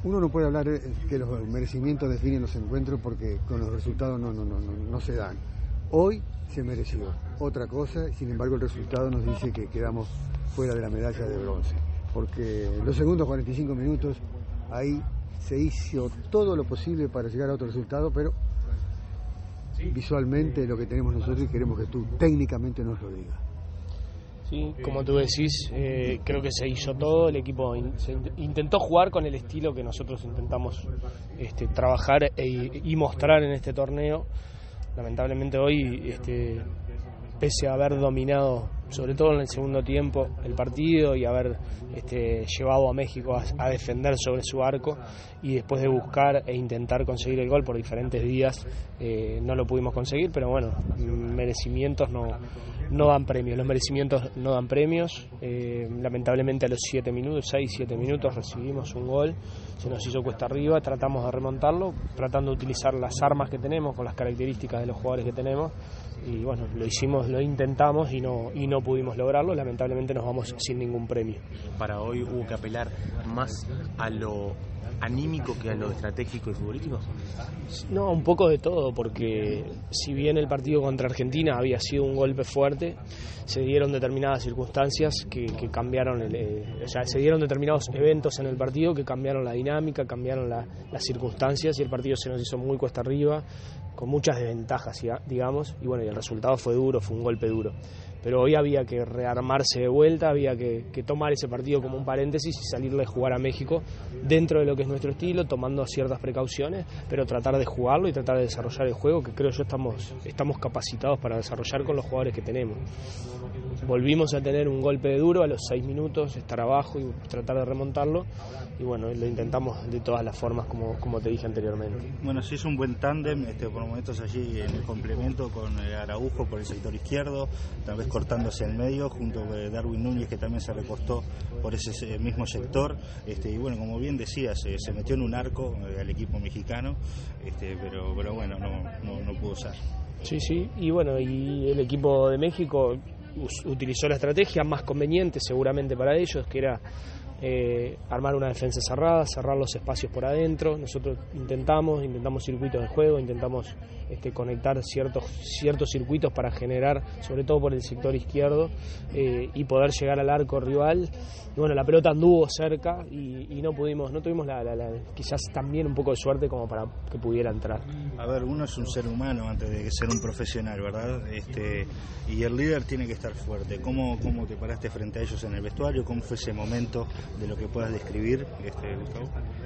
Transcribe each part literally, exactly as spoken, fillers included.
Uno no puede hablar que los merecimientos definen los encuentros porque con los resultados no, no, no, no, no se dan. Hoy se mereció otra cosa, sin embargo el resultado nos dice que quedamos fuera de la medalla de bronce, porque en los segundos cuarenta y cinco minutos ahí se hizo todo lo posible para llegar a otro resultado, pero visualmente lo que tenemos nosotros y queremos que tú técnicamente nos lo digas. Sí, como tú decís, eh, creo que se hizo todo, el equipo in, se intentó jugar con el estilo que nosotros intentamos este, trabajar e, y mostrar en este torneo. Lamentablemente hoy, este, pese a haber dominado, sobre todo en el segundo tiempo, el partido y haber este, llevado a México a, a defender sobre su arco y después de buscar e intentar conseguir el gol por diferentes días, eh, no lo pudimos conseguir, pero bueno, merecimientos no, no dan premios, los merecimientos no dan premios. Eh, lamentablemente a los siete minutos, seis siete minutos recibimos un gol, se nos hizo cuesta arriba, tratamos de remontarlo, tratando de utilizar las armas que tenemos, con las características de los jugadores que tenemos, y bueno, lo hicimos, lo intentamos y no, y no pudimos lograrlo, lamentablemente nos vamos sin ningún premio. Para hoy hubo que apelar más a lo anímico que a lo estratégico y futbolístico. No, un poco de todo, porque si bien el partido contra Argentina había sido un golpe fuerte, se dieron determinadas circunstancias que, que cambiaron, el, eh, o sea, se dieron determinados eventos en el partido que cambiaron la dinámica, cambiaron la, las circunstancias y el partido se nos hizo muy cuesta arriba, con muchas desventajas, digamos, y bueno, y el resultado fue duro, fue un golpe duro. Pero hoy había que rearmarse de vuelta, había que, que tomar ese partido como un paréntesis y salirle a jugar a México dentro de lo que es nuestro estilo, tomando ciertas precauciones, pero tratar de jugarlo y tratar de desarrollar el juego que creo yo estamos, estamos capacitados para desarrollar con los jugadores que tenemos. Volvimos a tener un golpe de duro a los seis minutos, estar abajo y tratar de remontarlo, y bueno, lo intentamos de todas las formas como, como te dije anteriormente. Bueno, se hizo un buen tándem, este, por momentos allí en el complemento con Araujo por el sector izquierdo, tal vez cortándose en medio, junto con Darwin Núñez, que también se recostó por ese mismo sector, este, y bueno, como bien decías, eh, se metió en un arco eh, al equipo mexicano, este, pero, pero bueno, no, no, no pudo usar. Sí, sí, y bueno, y el equipo de México utilizó la estrategia más conveniente seguramente para ellos, que era eh, armar una defensa cerrada, cerrar los espacios por adentro. Nosotros intentamos, intentamos circuitos de juego, intentamos este, conectar ciertos, ciertos circuitos para generar, sobre todo por el sector izquierdo, eh, y poder llegar al arco rival. Y bueno, la pelota anduvo cerca y, y no pudimos, no tuvimos la, la, la, quizás también un poco de suerte como para que pudiera entrar. A ver, uno es un ser humano antes de ser un profesional, ¿verdad? Este, y el líder tiene que estar fuerte. ¿Cómo, cómo te paraste frente a ellos en el vestuario? ¿Cómo fue ese momento de lo que puedas describir, este, Gustavo?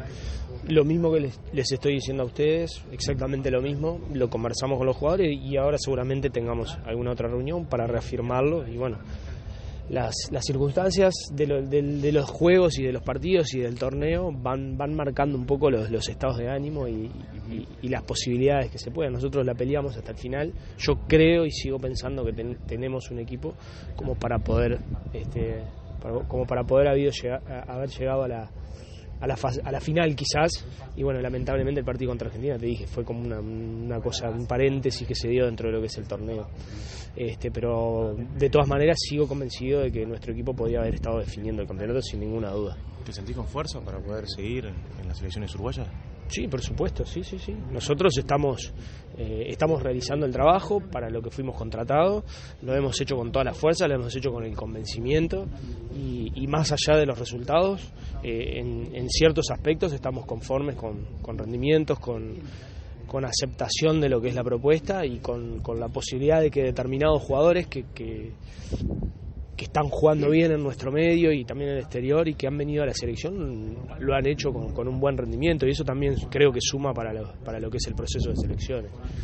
Lo mismo que les, les estoy diciendo a ustedes, exactamente lo mismo, lo conversamos con los jugadores y ahora seguramente tengamos alguna otra reunión para reafirmarlo. Y bueno, las, las circunstancias de, lo, de, de los juegos y de los partidos y del torneo van, van marcando un poco los, los estados de ánimo y, y, y las posibilidades que se puedan. Nosotros la peleamos hasta el final. Yo creo y sigo pensando que ten, tenemos un equipo como para poder este, para, como para poder habido llega, haber llegado a la A la, fase, a la final quizás, y bueno, lamentablemente el partido contra Argentina, te dije, fue como una, una cosa, un paréntesis que se dio dentro de lo que es el torneo, este, pero de todas maneras sigo convencido de que nuestro equipo podía haber estado definiendo el campeonato sin ninguna duda. ¿Te sentís con fuerza para poder seguir en las selecciones uruguayas? Sí, por supuesto, sí, sí, sí. Nosotros estamos, eh, estamos realizando el trabajo para lo que fuimos contratados, lo hemos hecho con toda la fuerza, lo hemos hecho con el convencimiento y, y más allá de los resultados, eh, en, en ciertos aspectos estamos conformes con, con rendimientos, con, con aceptación de lo que es la propuesta y con, con la posibilidad de que determinados jugadores que... que que están jugando bien en nuestro medio y también en el exterior y que han venido a la selección lo han hecho con, con un buen rendimiento y eso también creo que suma para lo, para lo que es el proceso de selecciones.